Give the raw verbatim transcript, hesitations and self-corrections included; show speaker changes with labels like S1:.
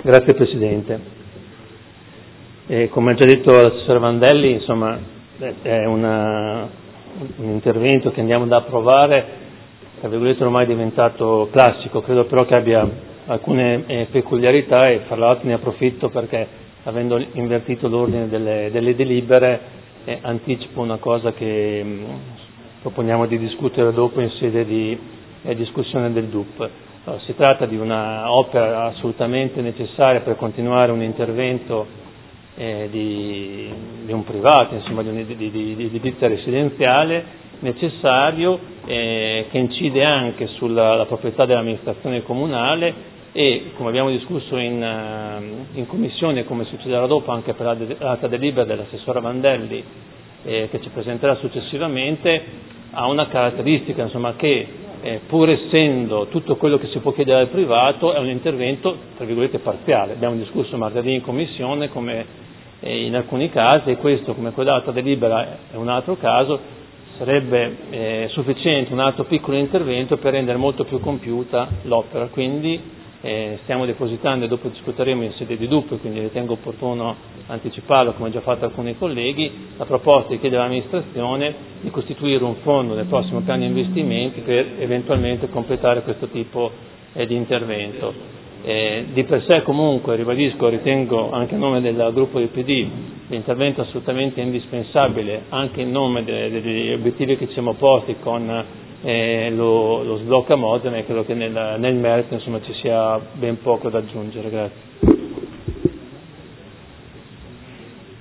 S1: Grazie Presidente. E come ha già detto l'assessore Vandelli, insomma, è una, un intervento che andiamo ad approvare, tra virgolette ormai è diventato classico, credo però che abbia alcune eh, peculiarità e fra l'altro ne approfitto perché avendo invertito l'ordine delle, delle delibere eh, anticipo una cosa che mh, proponiamo di discutere dopo in sede di eh, discussione del D U P. Allora, si tratta di una opera assolutamente necessaria per continuare un intervento eh, di, di un privato, insomma di, di, di, di, di edilizia residenziale necessario eh, che incide anche sulla la proprietà dell'amministrazione comunale e, come abbiamo discusso in, in commissione, come succederà dopo anche per l'altra delibera dell'assessore Vandelli eh, che ci presenterà successivamente, ha una caratteristica, insomma, che eh, pur essendo tutto quello che si può chiedere al privato è un intervento tra virgolette parziale. Abbiamo discusso martedì in commissione come eh, in alcuni casi, e questo come quell'altra delibera è un altro caso, sarebbe eh, sufficiente un altro piccolo intervento per rendere molto più compiuta l'opera. Quindi eh, stiamo depositando, e dopo discuteremo in sede di D U P, quindi ritengo opportuno anticiparlo come già fatto alcuni colleghi, la proposta di chiedere all'amministrazione di costituire un fondo nel prossimo piano di investimenti per eventualmente completare questo tipo eh, di intervento. Eh, di per sé comunque, ribadisco, ritengo anche a nome del gruppo del P D l'intervento assolutamente indispensabile anche in nome de, de, degli obiettivi che ci siamo posti con eh, lo, lo sblocca Modena, e credo che nel, nel merito insomma ci sia ben poco da aggiungere. Grazie.